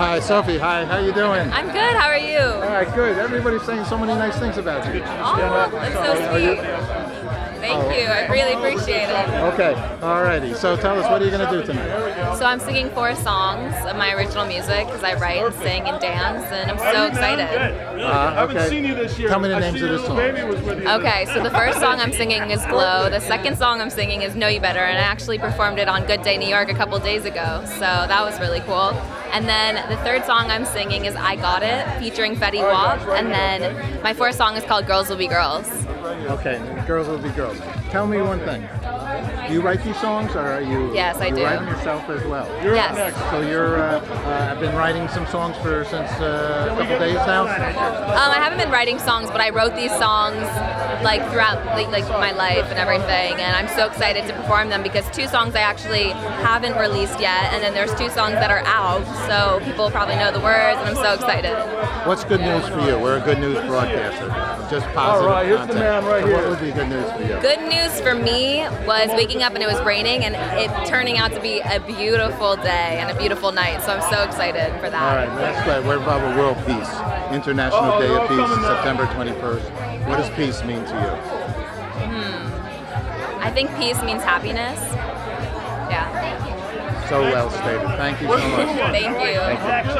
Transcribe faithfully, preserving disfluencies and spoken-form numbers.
Hi, Sophie. Hi, how you doing? I'm good. How are you? All right, good. Everybody's saying so many nice things about you. Oh, that's so sweet. Thank Oh. you. I really appreciate it. Okay, all righty. So tell us, what are you going to do tonight? So I'm singing four songs of my original music because I write and sing and dance, and I'm so excited. Uh, okay. Tell me the names of the songs. Okay, so the first song I'm singing is Glow. The second song I'm singing is Know You Better, and I actually performed it on Good Day New York a couple days ago, so that was really cool. And then the third song I'm singing is I Got It, featuring Fetty Wap, and then my fourth song is called Girls Will Be Girls. Okay, Girls Will Be Girls. Tell me one thing. Do you write these songs, or are you? Yes, I you do. write them yourself as well? Yes. So you're. Uh, uh, I've been writing some songs for since uh, a couple days now. Um, I haven't been writing songs, but I wrote these songs like throughout like, like my life and everything, and I'm so excited to perform them because two songs I actually haven't released yet, and then there's two songs that are out, so people probably know the words, and I'm so excited. What's good news for you? We're a good news broadcaster. Just positive All right, here's the content. man right so here. What would be good news for you? Good news for me was waking up and it was raining, and it turning out to be a beautiful day and a beautiful night, so I'm so excited for that. All right, that's great. We're about World Peace, International Day of Peace, September twenty-first. What does peace mean to you? Hmm. I think peace means happiness. Yeah. So well stated. Thank you so much. Thank you. Thank you.